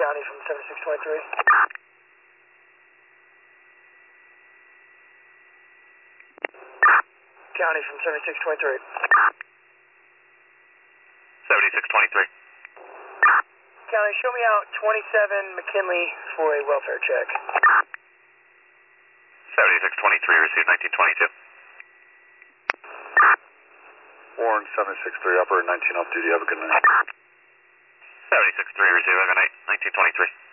County from 7623. County from 7623. 7623. County, show me out 27 McKinley for a welfare check. 7623, received 1922. Warren 763, operator 19 off duty, have a good night. 76-3, receive, have a good night, 1923.